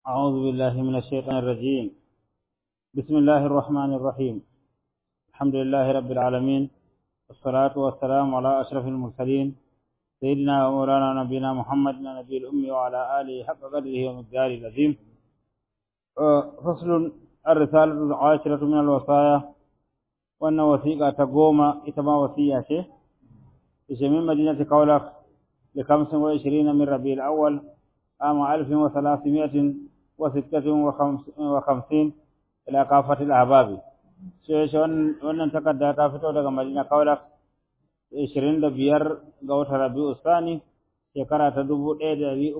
أعوذ بالله من الشيطان الرجيم. بسم الله الرحمن الرحيم. الحمد لله رب العالمين، والصلاة والسلام على أشرف المرسلين سيدنا ومولانا نبينا محمد النبي الأمي وعلى آله حق قدره ومقداره العظيم. فصل الرسالة العاشرة من الوصايا، وأن وثيقة تقوم إتما وصية من مدينة كولخ ل25 من ربيع الأول عام 1356 إلى كافة الأحباب. wannan takarda ta fito daga Madina Kaulak 25 ga watan Rabiul Thani shekara ta 1356.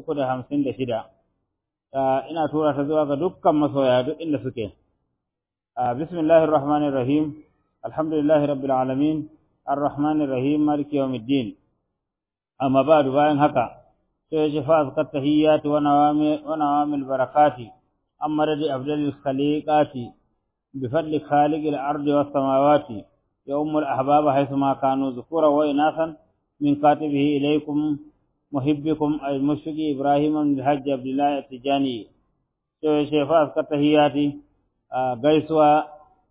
Ina tura ta zuwa ga dukkan masoya duk inda suke. Bismillahir Rahmanir Rahim. Alhamdulillahi Rabbil Alamin. Ar-Rahmanir Rahim. Maliki Yawmiddin. Amma ba'du, bayan haka sai ya shafa azkar tahiyyati wa nawamil barakati amma radi abdalil khaliqati bi fadli khaliqil ardi was samawati ya ummul ahbab haythuma kanu dhukura wa inasan min katibihi ilaykum muhibbikum al-mushfiqi ibrahim bin hajj abdullah at-tijani. sai ya shafa azkar tahiyyati gaisuwa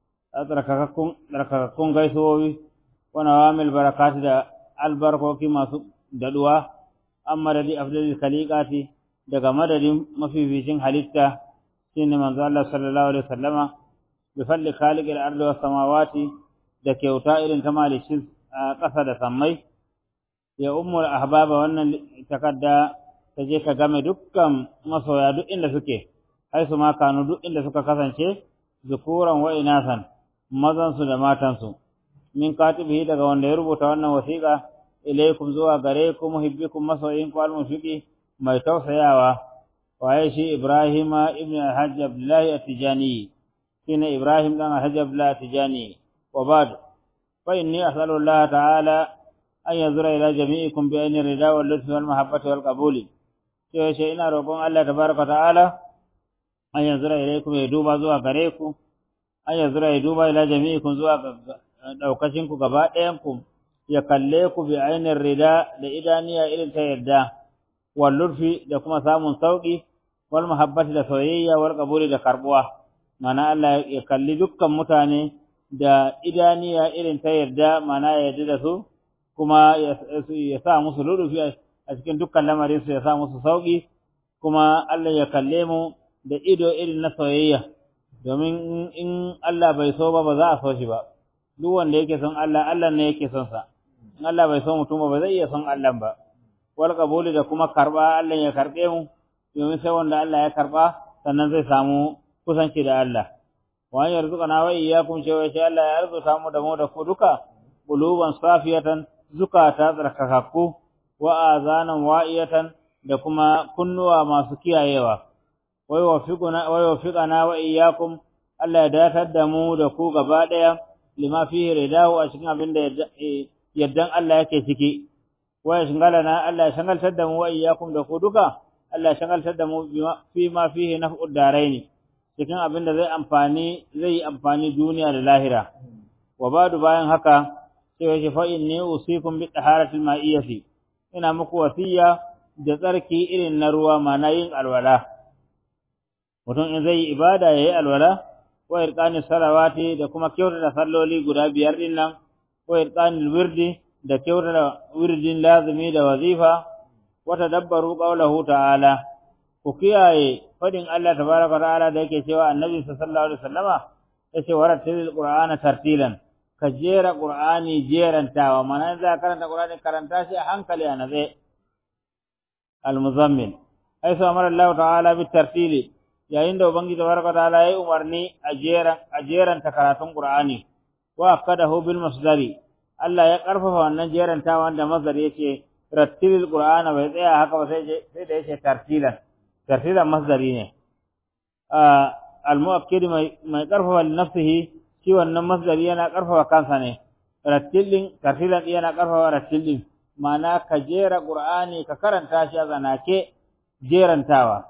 tsarkakakkun gaisuwowi wa nawamil barakati da albarkoki masu daduwa amma da afdalil khaliqati daga madadin mafificin halitta shine manzo Allah sallallahu alaihi wasallama bi fadli khaliqil ardi was samawati da kyauta irin ta malikin ƙasa da sammai. Ya ummul ahbaba, wannan takadda ta je ka game dukkan masoya duk inda suke, haisu ma kanu duk inda suka kasance, zukuran wa inasan, mazan su da matan su, min katibihi daga wanda ya rubuta wannan wasiƙa ilaikum zuwa gare ku muhibbikum masoyin ku al-mushfiqi mai tausayawa, waye shi Ibrahima ibn Hajj Abdullah at-Tijani, shine Ibrahim dan Hajj Abdullah at-Tijani. Wa ba'd, fa inni as'alu Allah ta'ala an yanzura ila jami'ikum bi ayni rida wal lutfi wal mahabbati wal qabuli. Sai ina roƙon Allah tabaraka ta'ala an yanzura ilaikum, ya duba zuwa gare ku, an yanzura ya duba ila jami'ikum zuwa daukacin ku gaba ɗayan ku, ya kalle ku bi ainin rida da idaniya irin ta yarda, wal lurfi da kuma samun sauki, wal mahabbati da soyayya, wal qabuli da karbuwa. Mana Allah ya kalli dukkan mutane da idaniya irin ta yarda, mana ya yarda da su, kuma ya sa musu lurfi a cikin dukkan lamarin su, ya sa musu sauki, kuma Allah ya kalle mu da ido irin na soyayya, domin in Allah bai so ba za a so shi ba. Duk wanda yake son Allah, Allah ne yake son sa. In Allah bai so mutum ba zai iya son Allah ba. Wal qabuli da kuma karba, Allah ya karbe mu, domin sai wanda Allah ya karba sannan zai samu kusanci da Allah. Wa yarzuqana wa iyyakum, cewa sai Allah ya arzuta mu da mu da ku duka quluban safiyatan, zukata tsarkakakku, wa azanan wa'iyatan da kuma kunnuwa masu kiyayewa. Wa yuwaffiqana wa iyyakum, Allah ya datar da mu da ku gaba daya lima fihi ridahu, a cikin abin da yaddan Allah yake ciki. Wa shangalana, Allah ya shangaltar da mu wa iyyakum da ku duka, Allah ya shangaltar da mu fi ma fihi naf'ud daraini, cikin abin da zai yi amfani duniya da lahira. Wa ba'du, bayan haka sai ya fa inni usikum bi taharatil ma'iyyati, ina muku wasiya da tsarki irin na ruwa, mana yin alwala. Mutum in zai yi ibada yayi alwala, wa irqani salawati da kuma kyautata salloli guda 5 din nan, wa irqanil wirdi da kyautata wirdin lazimi da wazifa, wa tadabbaru qawlahu ta'ala, ku kiyaye fadin Allah tabaraka ta'ala da yake cewa annabi sallallahu alaihi wasallama yace warattilil qur'ana tartilan, ka jera qur'ani jerantawa, mana za karanta qur'ani karanta shi a hankali a naze. Al-Muzammil, ai sa amara Allah ta'ala bi tartili, yayin da ubangiji tabaraka ta'ala ya umarni a jeranta karatun qur'ani, wa akadahu bil masdari, Allah ya karfafa wannan jerantawan da masdar yace rattilil qur'ana, bai tsaya haka ba sai da yace tartilan masdari ne. Al muakkid mai karfafa nafsihi, shi wannan masdari yana karfafa kansa ne. Tartilan yana karfafa rattilin, ma'ana ka jera qur'ani ka karanta shi a zanake jerantawa.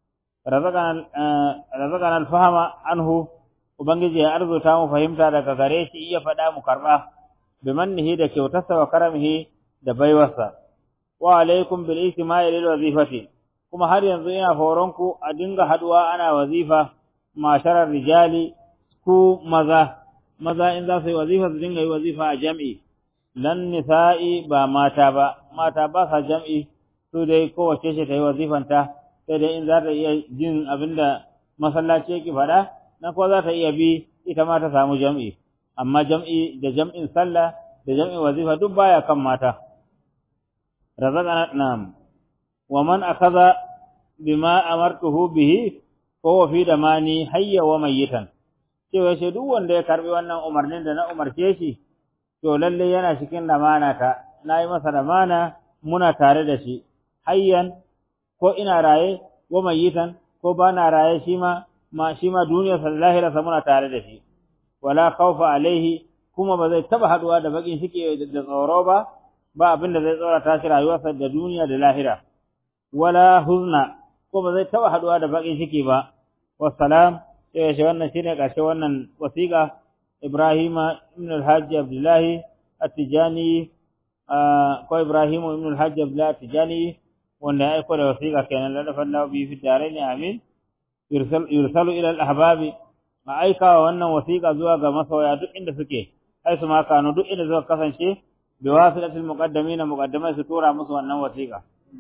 Razaqana al-fahma anhu, ubangiji ya arzuta mu fahimta daga gare shi, iya faɗa mu karɓa, bi mannihi da kyautarsa wa karamihi da baiwarsa. Wa alaikum bil isma'i lil wazifati, kuma har yanzu ina horonku a dinga haduwa ana wazifa masharar rijali ku maza in za su yi wazifa su dinga yi wazifa a jam'i lan nisa'i ba mata ba sa jam'i su dai kowace ce ta yi wazifanta sai dai in za ta iya jin abinda masallaci yake faɗa nan ko za ta iya bi ita ma ta samu jam'i amma jam'i da jam'in sallah da jam'in wazifa duk baya kan mata razaqana nam wa man akaza bima amartuhu bihi fa fi damani hayya wa mayyitan cewa shi duk wanda ya karbi wannan umarnin da na umarce shi to lalle yana cikin damana ta nayi masa damana muna tare da shi hayyan ko ina raye wa mayyitan ko bana raye shi ma duniyar sa lahira sa muna tare da shi wala khawfa alaihi kuma ba zai taba haduwa da bakin shike da tsoro ba abin da zai tsora tashi rayuwarsa da duniya da lahira wala huzna ko ba zai taba haduwa da bakin shike ba wassalam sai shi wannan shine karshe wannan wasiqa Ibrahima ibn al-Hajj Abdullah At-Tijani ko Ibrahim ibn al-Hajj Abdullah At-Tijani wanda ya aika da wasiqa kenan la dafallahu bi fi daraini amin yursalu ila al-ahbabi ma aika wannan wasiqa zuwa ga masoya duk inda suke ai su ma kanu duk inda suka kasance bi wasilatil muqaddamai su tura musu wannan wasiqa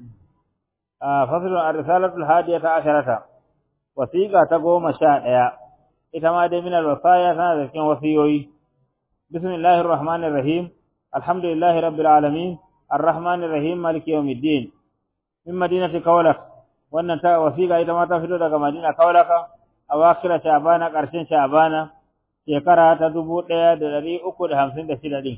faslu ar-risalatu al-hadiyata asharata wasiqa ta 11 ita ma dai min al-wasaya tana da cikin wasiyoyi bismillahir rahmanir rahim alhamdulillahi rabbil alamin arrahmanir rahim maliki yawmiddin min madinati kaulak wannan ta wasiqa ita ma ta fito daga madina kaulaka a wakira shabana karshen shabana shekara ta 1356 din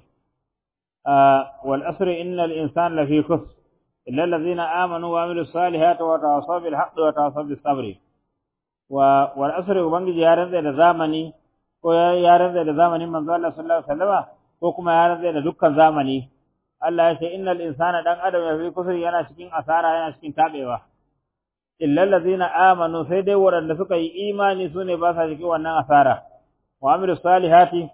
wal asri innal insana lafi khusr illa allazina amanu wa amilus salihati wa tawassaw bil haqqi wa tawassaw bis sabri wal asri ubangiji ya rantsa da zamani ko ya rantsa da zamanin manzo Allah sallallahu alaihi wasallam ko kuma ya rantsa da dukkan zamani Allah ya ce innal insana dan adam ya fi kusuri yana cikin asara yana cikin tabewa illa allazina amanu sai dai waɗanda suka yi imani sune ba sa cikin wannan asara wa amilus salihati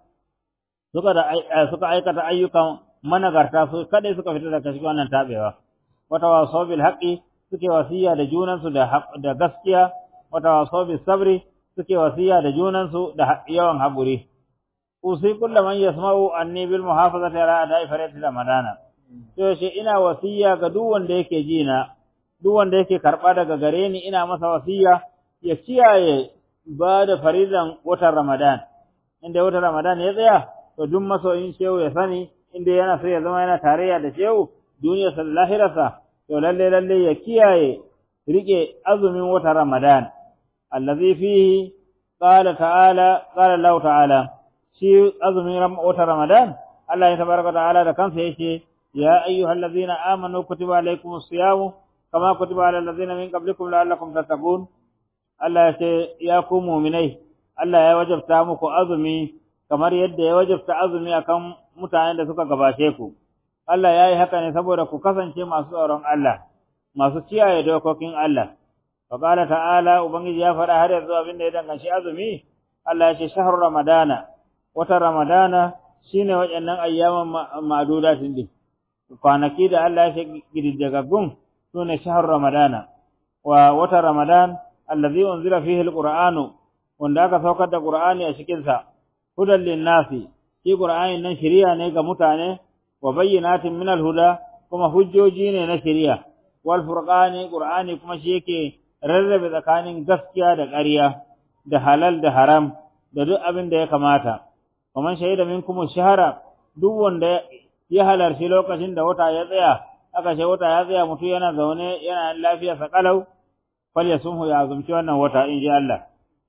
suka aikata ayyukan managarta su kada suka fita daga cikin wannan tabewa wata wasaw bil haqqi suke wasiya da junansu da gaskiya wata wasaw bis sabri suke wasiya da junansu da yawan haƙuri usi kullu man yasma'u anni bil muhafazati ala ada'i farati ramadana to shi ina wasiya ga duk wanda yake ji na duk wanda yake karba daga gare ni ina masa wasiya ya kiyaye ba da faridan watan ramadan inda watan ramadan ya tsaya to duk masoyin shehu ya sani inda yana so ya zama yana tarayya da shehu duniya lahirarsa to lalle ya kiyaye rike azumin watan ramadan allazi fihi qala Allah ta'ala shi azumin watan Ramadan Allah ya tabaraka ta'ala da kansa yace ya ayyuhallazina amanu kutiba alaykumus siyam kama kutiba alal ladzina min qablikum la'allakum tattaqun Allah yace ya ku mu'minai Allah ya wajabta muku azumi kamar yadda ya wajabta azumi akan mutanen da suka gabace ku Allah yayi haka ne saboda ku kasance masu tsoron Allah masu kiyaye dokokin Allah فقال تعالى ubangiji ya faɗa har yanzu abin da ya danganci azumi Allah ya ce shahru ramadana wata ramadana shine waɗannan ayyaman ma'dudatin din kwanaki da Allah ya ce gidigaggun sune shahru ramadana wa wata ramadan allazi unzila fihi alqur'anu wanda aka saukar da qur'ani a cikin sa hudan linnasi shi qur'ani nan shari'a ne ga mutane wa bayyinatin min alhuda kuma hujjoji ne na shari'a wal furqani qur'ani kuma shi yake rarrabe tsakanin gaskiya da ƙarya da halal da haram da duk abin da ya kamata kaman shaida minkum shahara duk wanda ya halarci lokacin da wata ya tsaya aka ce wata ya tsaya mutu yana zaune yana lafiya sa kalau fal yasumhu ya azumci wannan wata in ji Allah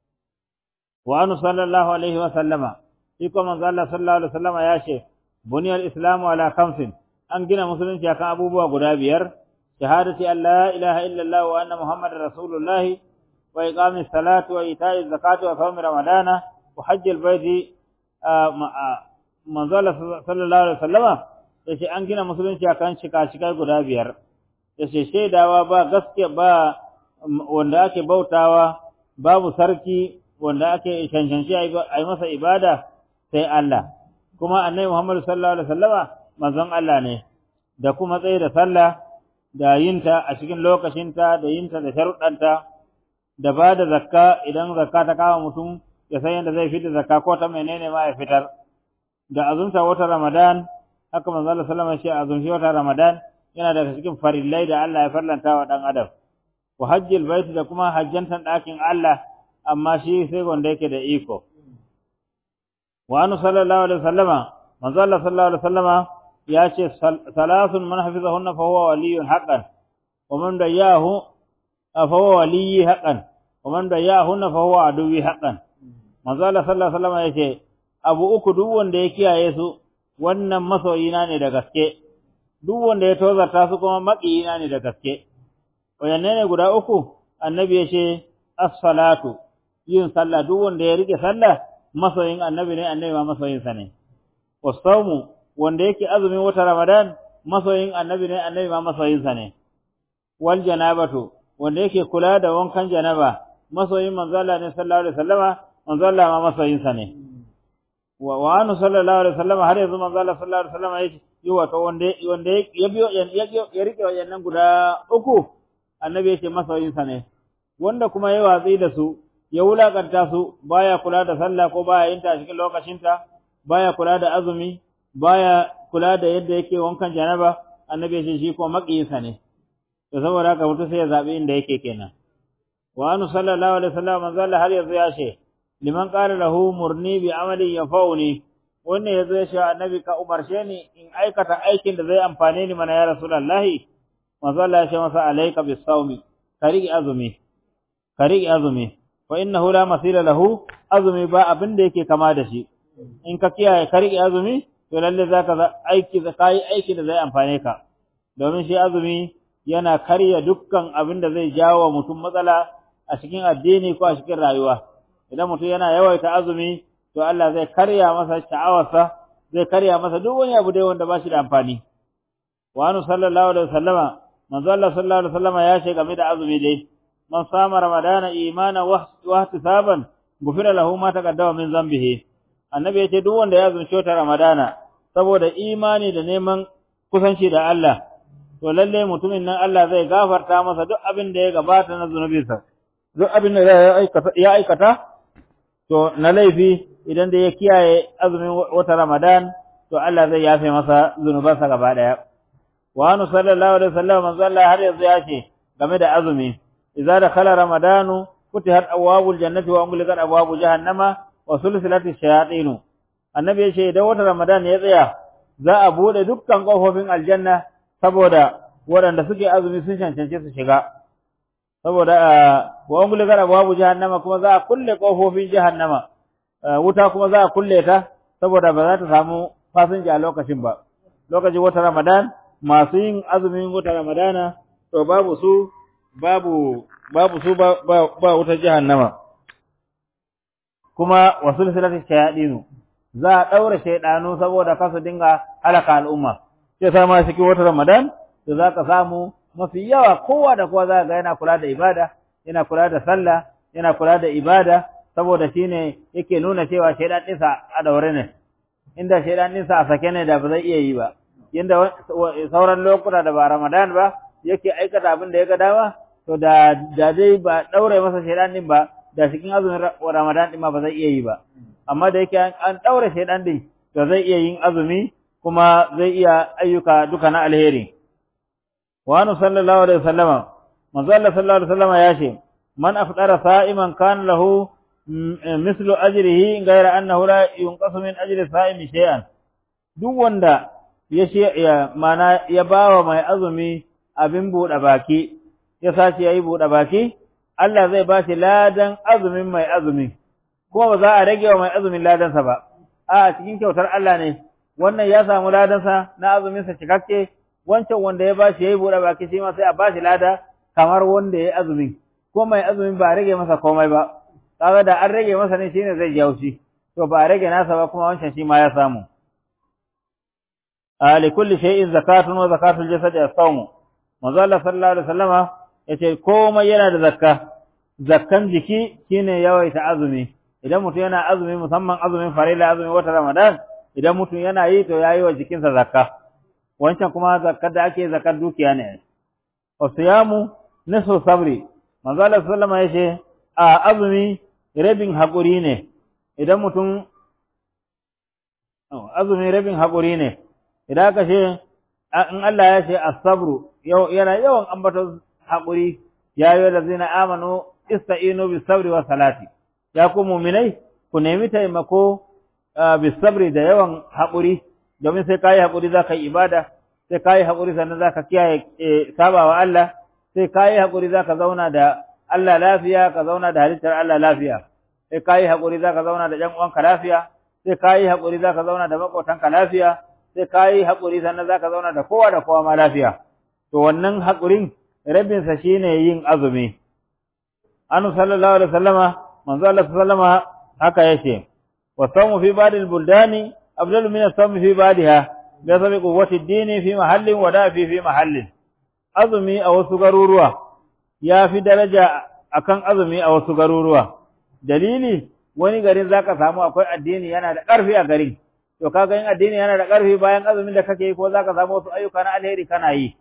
wa anu sallallahu alaihi wa sallama shi kuma manzo Allah sallallahu alaihi wa sallama ya ce buniyal islamu ala khamsin an gina musulunci akan abubuwa guda biyar شهادة أن لا إله إلا الله وأن محمد رسول الله وإقام الصلاة وإيتاء الزكاة وصوم رمضان وحج البيت manzo sallallahu alaihi wasallama yace an gina musulunci akan shika-shikai guda biyar yace shaidawa ba gaskiya ba wanda ake bautawa babu sarki wanda ake cancanci ai masa ibada sai Allah kuma annabi Muhammad sallallahu alaihi wasallama manzon Allah ne da kuma tsaye da sallah da yinta a cikin lokacinta da yinta da sharuɗanta da ba da zakka idan zakka ta kama mutum ya san yadda zai fitar zakka ko ta menene ma ya fitar da azumta wata Ramadan haka manzo Allah sallallahu alaihi wasallam ya azumci wata Ramadan yana daga cikin farillai da Allah ya farlanta wa dan adam wa hajjil bait da kuma hajjantan ɗakin Allah amma shi sai wanda yake da iko wa annu sallallahu alaihi wasallama manzo Allah sallallahu alaihi wasallama ya ce salasun man hafizahunna fa huwa waliyyun haqqan wa man dayahu fa huwa waliyyi haqqan wa man dayahunna fa huwa aduwwi haqqan manzo Allah sallallahu alaihi wasallama yace abu uku duk wanda ya kiyaye su wannan masoyina ne da gaske duk wanda ya tozarta su kuma maƙiyina ne da gaske wayanne ne guda uku annabi yace as-salatu yin sallah duk wanda ya rike sallah masoyin annabi ne annabi ma masoyin sa ne was-sawmu wanda yake azumin wata Ramadan masoyin annabi ne annabi ma masoyin sa ne wal janabatu wanda yake kula da wankan janaba masoyin manzo Allah ne sallallahu alaihi wasallama manzo Allah ma masoyin sa ne wa anu sallallahu alaihi wasallama har yanzu manzo Allah sallallahu alaihi wasallama yake yi wato wanda ya biyo ya rike wayannan guda uku annabi yake masoyin sa ne wanda kuma ya watsi da su ya wulakanta su baya kula da sallah ko baya yin ta cikin lokacinta baya kula da azumi baya kula da yadda yake wankan janaba annabi yake shi ko makiyinsa ne to saboda haka mutum sai ya zabi inda yake kenan wa anu sallallahu alaihi wasallam manzo Allah har yanzu ya ce liman qala lahu murni bi amali yafauni wannan yazo ya ce annabi ka umarshe ni in aikata aikin da zai amfane ni mana ya rasulullahi manzo Allah ya ce masa alayka bis sawmi karigi azumi fa innahu la masila lahu azumi ba abin da yake kama da shi in ka kiyaye karigi azumi to lalle zaka aiki da zai amfane ka domin shi azumi yana karya dukkan abin da zai jawo mutum matsala a cikin addini ko a cikin rayuwa idan mutum yana yawaita azumi to Allah zai karya masa sha'awarsa zai karya masa duk wani abu dai wanda ba shi da amfani wa anu sallallahu alaihi wasallama manzo Allah sallallahu alaihi wasallama ya ce game da azumi dai man sama ramadana imana wa ihtisaban gufira lahu ma taqaddama min zambihi annabi ya ce duk wanda ya azumci wata ramadana saboda imani da neman kusanci da Allah to lalle mutumin nan Allah zai gafarta masa duk abin da ya gabata na zunubinsa duk abin da ya aikata to na laifi idan da ya kiyaye azumin wata Ramadan to Allah zai yafe masa zunubansa gaba daya wa anu sallallahu alaihi wasallam manzo Allah har yanzu ya ce game da azumi idza dakhala ramadanu futihat abwabul jannati wa ughliqat abwabu jahannama wa sulsilatis shayatin annabi ya ce idan wata Ramadan ya tsaya za a bude dukkan kofofin aljanna saboda waɗanda suke azumi sun cancance su shiga saboda wa ughliqat abwabu jahannama kuma za a kulle kofofin jahannama wuta kuma za a kulle ta saboda ba za ta samu fasinja a lokacin ba lokacin wata Ramadan masu yin azumin wata Ramadana to babu wutar jahannama kuma wasul silati shayadinu za a daura shaydanu saboda kasu dinga halaka al'umma sai sama cikin wata Ramadan to zaka samu mafi yawa kowa da kowa za ga yana kula da ibada yana kula da sallah yana kula da ibada saboda shine yake nuna cewa shaydan ɗinsa a daure ne inda shaydan ɗinsa a sake ne da ba zai iya yi ba yanda sauran lokuta da ba Ramadan ba yake aikata abin da ya ga dama to da dai ba daure masa shaydan din ba da cikin azumin Ramadan din ma ba zai iya yi ba amma da yake an daure shaydan din to zai iya yin azumi kuma zai iya ayyuka duka na alheri wa anu sallallahu alaihi wasallam manzo Allah sallallahu alaihi wasallam ya ce man afdara sa'iman kan lahu mislu ajrihi ghayra annahu la yunqasu min ajri sa'imi shay'an duk wanda ya bawa mai azumi abin buɗe baki ya sace yayi buɗe baki Allah zai ba shi ladan azumin mai azumi kuma ba za a rage wa mai azumin ladansa ba a cikin kyautar Allah ne wannan ya samu ladansa na azumin sa cikakke wancan wanda ya ba shi yayi buɗe baki shi ma sai a ba shi lada kamar wanda yayi azumi ko mai azumin ba a rage masa komai ba kaga da an rage masa ne shine zai jaushi to ba a rage nasa ba kuma wancan shi ma ya samu لكل شيء زكاة وزكاة الجسد الصوم manzo Allah sallallahu alaihi wasallama yace komai yana da zakkan jiki shine yawaita azumi idan mutum yana azumi musamman azumin farilla azumin wata Ramadan idan mutum yana yi to yayi wa jikinsa zakka wancan kuma zakkar da ake zakkar dukiya ne wa siyamu nisfu sabri manzo Allah sallama yace a azumi rabin hakuri ne idan mutum azumi rabin hakuri ne idan ka ce in Allah ya ce as-sabru yana yawan ambaton hakuri ya yi da zina amanu ista'inu bis sabri was salati ya ku mu'minai ku nemi taimako bis sabri da yawan hakuri domin sai kai hakuri zaka yi ibada sai kai hakuri sannan zaka kiyaye sabawa Allah sai kai hakuri zaka zauna da Allah lafiya ka zauna da halittar Allah lafiya sai kai hakuri zaka zauna da ƴan uwanka lafiya sai kai hakuri zaka zauna da makotanka lafiya sai kai hakuri sannan zaka zauna da kowa da kowa ma lafiya to wannan hakurin rabin sa shine yin azumi annabi sallallahu alaihi wasallama manzo Allah sallama haka yace wa sawmu fi ba'dil buldani afdalu min as-sawmi fi ba'diha bi sababi quwwati ad-din fi mahallin wa dafi fi mahallin azumi a wasu garuruwa ya fi daraja akan azumi a wasu garuruwa dalili wani garin zaka samu akwai addini yana da ƙarfi a garin to kaga in addini yana da ƙarfi bayan azumin da kake yi ko zaka samu wasu ayyuka na alheri kana yi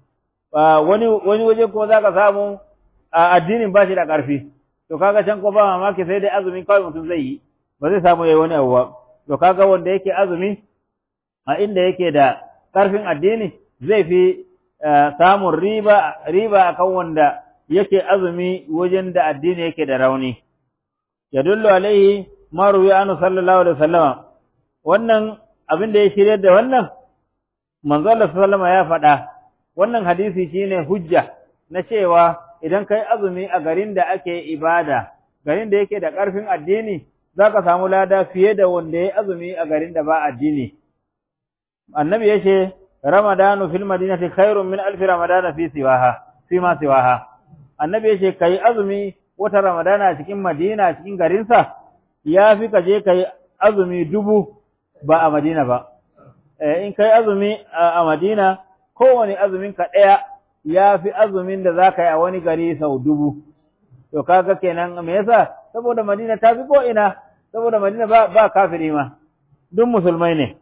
wani waje ko zaka samu addinin ba shi da ƙarfi to kaga can ko ba mamaki sai dai azumin kawai mutum zai yi ba zai samu yayi wani abu ba to kaga wanda yake azumi a inda yake da ƙarfin addini zai fi samun riba akan wanda yake azumi wajen da addini yake da rauni yadullu alaihi ma ruwiya anhu sallallahu alaihi wasallam wannan abin da ya shirye da wannan manzo Allah sallallahu alaihi ya faɗa wannan hadisi shine hujja na cewa idan kai azumi a garin da ake ibada garin da yake da ƙarfin addini zaka samu lada fiye da wanda ya azumi a garin da ba addini annabi yace ramadanu fil madinati khairun min alf ramadana fi ma siwaha annabi yace kai azumi wata ramadana cikin madina cikin garinsa yafi kaje kai azumi 1000 ba a madina ba in kai azumi a madina kowane azumin ka daya yafi azumin da zaka yi a wani gari sau 1000 to kaga kenan me yasa saboda madina ta fi ko ina saboda madina ba kafiri ma duk musulmai ne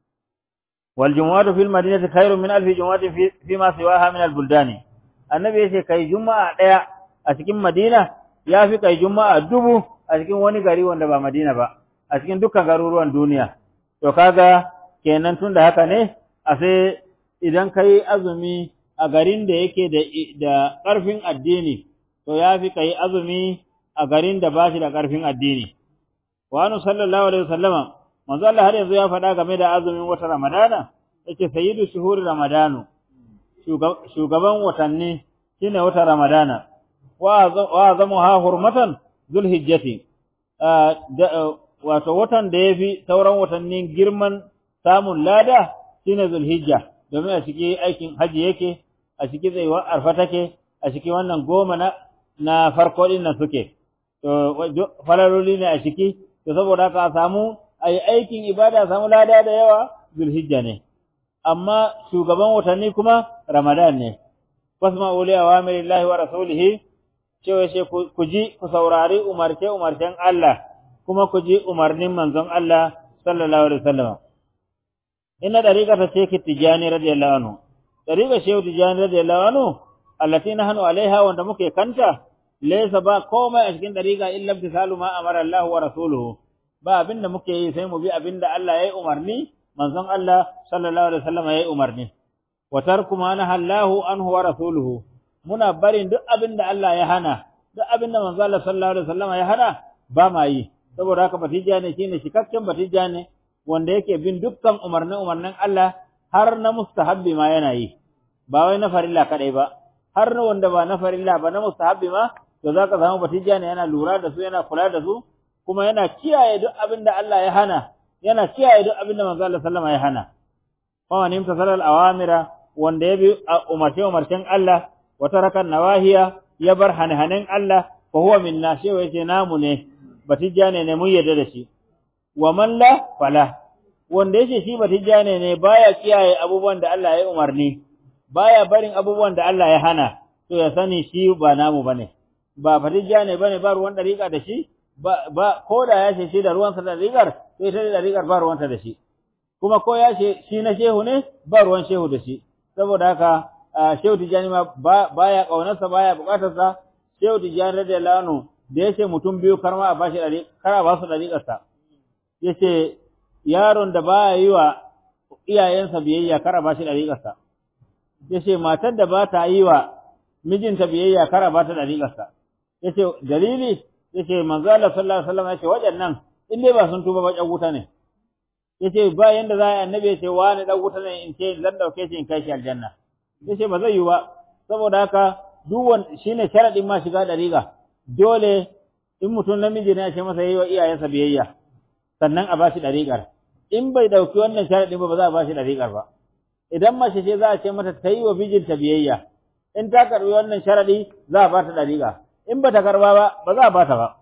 wal jumu'atu fil madinati khairun min alf jumu'atin fi ma siwaha min al buldani annabi yace kai juma'a daya a cikin madina yafi kai juma'a 1000 a cikin wani gari wanda ba madina ba a cikin dukkan garuruwan duniya to kaga kenan tunda haka ne a sai idan kai azumi a garin da yake da ƙarfin addini to yafi kai azumi a garin da ba shi da ƙarfin addini wa annabi sallallahu alaihi wasallama manzo Allah har yanzu ya faɗa game da azumin wata Ramadana yace sayyidu shuhuri Ramadanu shugaban watanni shine wata Ramadana wa azamuha hurmatan zulhijjati wato watan da yafi sauran watannin girman samun lada shine zulhijja domin a cikin aikin haji yake a cikin tsayuwar arfa take a cikin wannan goma na farko din nan suke to falaloli ne a ciki to saboda haka samu ai aikin ibada samu lada da yawa zulhijja ne amma shugaban watanni kuma ramadan ne fasma uli awamirillahi wa rasulihi cewa she ku ji ku saurari umarcen Allah kuma ku ji umarnin manzon Allah sallallahu alaihi wasallam inna dariqa ta ce tijani radiyallahu anhu dariqa shehu tijani radiyallahu anhu allati nahnu alaiha wanda muke kanta laysa ba komai a cikin dariqa illa bisalu ma amara Allah wa rasuluhu ba abinda muke yi sai mu bi abinda Allah ya yi umarni manzon Allah sallallahu alaihi wasallam ya yi umarni wa tarku ma nahallahu anhu wa rasuluhu muna barin duk abinda Allah ya hana duk abinda manzon Allah sallallahu alaihi wasallam ya hana ba ma yi saboda haka batijja ne shine cikakken batijja ne wanda yake bin dukkan umarnin Allah har na mustahabbi ma yana yi ba wai na farilla kadai ba har wanda ba na farilla ba na mustahabbi ma to zaka samu batijja ne yana lura da su yana kula da su kuma yana kiyaye duk abin da Allah ya hana yana kiyaye duk abin da manzo Allah sallama ya hana fa wani imtasal awamira wanda ya bi umarcen Allah wa taraka nawahiya ya bar hanhanin Allah fa huwa minna shi yace namu ne batijjane ne mun yarda da shi wa man la fala wanda yace shi batijjane ne baya kiyaye abubuwan da Allah ya umarni baya barin abubuwan da Allah ya hana to ya sani shi ba namu bane ba batijjane bane ba ruwan dariƙa da shi ba ko da ya ce shi da ruwansa da rigar to ita da rigar ba ruwanta da shi kuma ko ya ce shi na shehu ne ba ruwan shehu da shi saboda haka Shehu Tijani ma baya kaunarsa baya bukatarsa. Shehu Tijani radiyallahu anhu da yace mutum biyu karma a bashi kar a ba su dariƙarsa. Yace yaron da baya yi wa iyayensa biyayya kar a bashi dariƙarsa. Yace matar da ba ta yi wa mijinta biyayya kar a ba ta dariƙarsa. Yace dalili yace manzo Allah sallallahu alaihi wasallam yace waɗannan in dai ba sun tuba ba ƴan wuta ne. Yace ba yanda za a yi annabi yace wani dan wuta ne in ce zan dauke shi in kai shi aljanna. Yace ba zai yi ba saboda haka duk shine sharadin ma shiga dariƙa. Dole in mutum namiji ne ya ce masa yayi wa iyayensa biyayya sannan a bashi dariƙar. In bai dauki wannan sharadin ba za a bashi dariƙar ba. Idan mace ce za a ce mata ta yi wa mijinta biyayya. In ta karbi wannan sharadi za a ba ta dariƙa. In ba ta karba ba za a ba ta ba.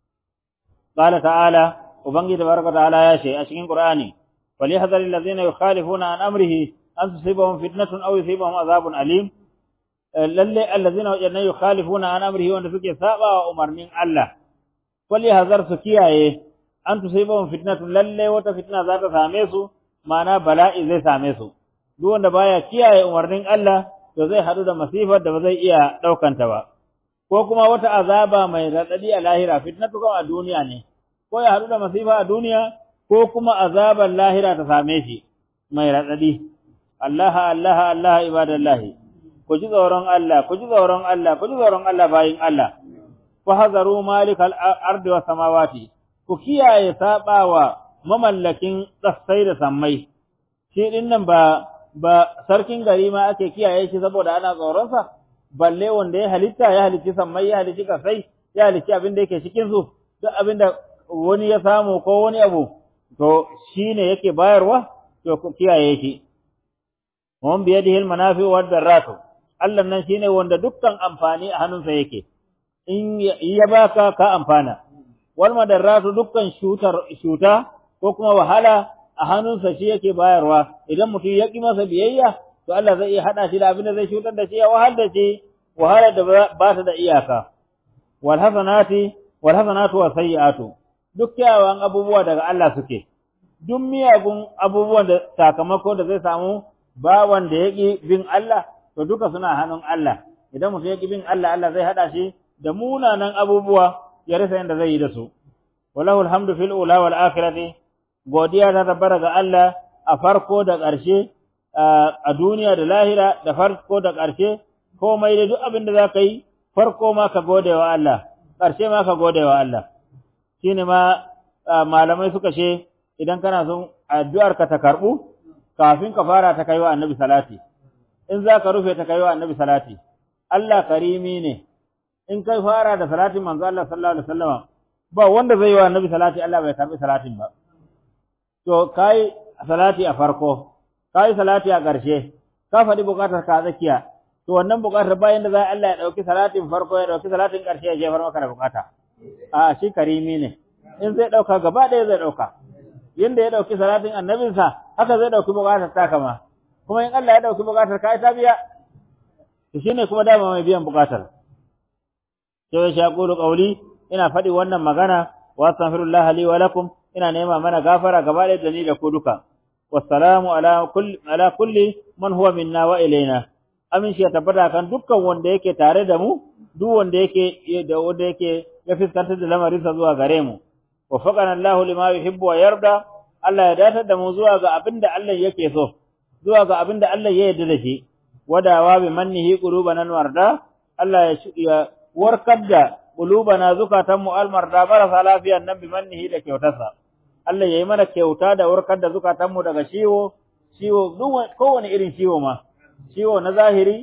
Qala ta'ala Ubangiji tabaraka ta'ala ya ce a cikin Qur'ani falyahdhar allazina yukhalifuna an amrihi an tusibahum fitnatun aw yusibahum azabun alim lalle allazina yukhalifuna an amrihi wanda suke saba wa umarnin Allah falyahdhar su kiyaye an tusibahum fitnatun lalle wata fitna za ta same su ma'ana bala'i zai same su duk wanda baya kiyaye umarnin Allah to zai hadu da masifar da ba zai iya daukanta ba ko kuma wata azaba mai radadi a lahira fitnatu kuma a duniya ne ko ya haɗu da masifa a duniya ko kuma azabar lahira ta same shi mai raɗaɗi. Allah ibadallahi ku ji tsoron Allah ku ji tsoron Allah ku ji tsoron Allah bayin Allah ku hazaru malikal ardi was samawati ku kiyaye sabawa mamallakin tsassai da sammai shi din nan ba sarkin gari ma ake kiyaye shi saboda ana tsoron sa balle wanda ya halicci sammai ya halicci kasai ya halicci abin da yake cikin su duk abin da wani ya samu ko wani abu to shine yake bayarwa to ku kiyaye shi mun bi yadihi almanafi wa darratu Allah nan shine wanda dukkan amfani a hannunsa yake in ya baka ka amfana wal madarratu dukkan shuta ko kuma wahala a hannunsa shi yake bayarwa idan mutum ya ki masa biyayya to Allah zai iya hada shi da abin da zai shutar da shi ya wahal da shi wahala da ba ta da iyaka wal hasanatu wa sayyi'atu duk kyawawan abubuwa daga Allah suke, duk miyagun abubuwan da sakamako da zai samu bawan da ya bin Allah, to duka suna hannun Allah, idan mutum ya bin Allah, Allah zai haɗa shi da munanan abubuwa ya rasa yadda zai yi da su. Walahul hamdu fil ula wal akhirati, godiya ta tabbata ga Allah a farko da ƙarshe, a duniya da lahira da farko da ƙarshe, komai da duk abin da za ka yi, farko ma ka gode wa Allah, ƙarshe ma ka gode wa Allah. Shine ma malamai suka ce idan kana son addu'ar ka ta karbu kafin ka fara ta kaiwa annabi salati in za ka rufe ta kaiwa annabi salati Allah karimi ne in kai fara da salatin manzo Allah sallallahu alaihi wasallam ba wanda zai yi wa annabi salati Allah bai karbi salatin ba to kai salati a farko kai salati a ƙarshe ka faɗi buƙatar ka tsakiya to wannan buƙatar bayan da za Allah ya dauki salatin farko ya dauki salatin ƙarshe ya jefar maka da buƙata a shi karimi ne in zai dauka gaba ɗaya zai dauka yanda ya dauki salatin annabinsa haka zai dauki bukatar ta kama kuma in Allah ya dauki bukatar ka ta biya to shine kuma dama mai biyan bukatar sai ya qulu qawli ina faɗi wannan magana wa astaghfirullah li wa lakum ina nema mana gafara gaba ɗaya da ni da ku duka wassalamu ala kulli man huwa minna wa ilaina amin shi ya tabbata kan dukkan wanda yake tare da mu duk wanda yake ya fiskantar da lamarinsa zuwa gare mu wa faqana Allahu lima yuhibbu wa yarda Allah ya datar da mu zuwa ga abinda Allah yake so zuwa ga abinda Allah ya yarda da shi wadawa bi mannihi qulubana warda Allah ya warkar da qulubana zukatan mu almarda marasa lafiyan nan bi mannihi da kyautarsa Allah yayi mana kyauta da warkar da zukatan mu daga ciwo duk kowane irin ciwo ma ciwo na zahiri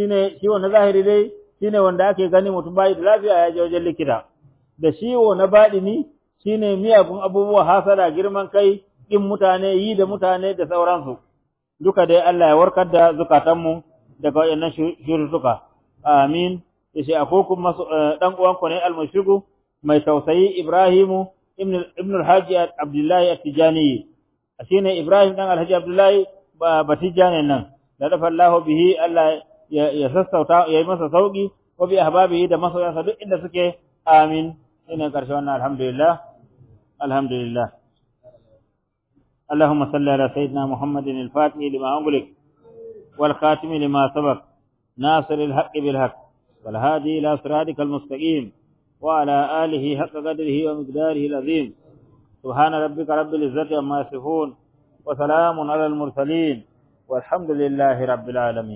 dai shine wanda ake gani mutum bai da lafiya ya je wajen likita da ciwo na baɗini shine miyagun abubuwa hasada girman kai kin mutane yi da mutane da sauransu duka dai Allah ya warkar da zukatanmu daga wayannan shirruka amin yace akokum dan uwanku ne almushigu mai tausayi Ibrahimu ibn al-Hajji Abdullahi at-Tijani shine Ibrahim dan Alhaji Abdullahi Batijani nan da dafa Allah bihi Allah ya sassauta yayi masa sauki wa bi ahbabihi da masoyansa duk inda suke amin ina karshe wannan alhamdulillah اللهم صل على سيدنا محمد الفاتح لما أغلق والخاتم لما سبق ناصر الحق بالحق والهادي إلى صراطك المستقيم وعلى آله حق قدره ومقداره العظيم سبحان ربك رب العزة عما يصفون وسلام على المرسلين والحمد لله رب العالمين.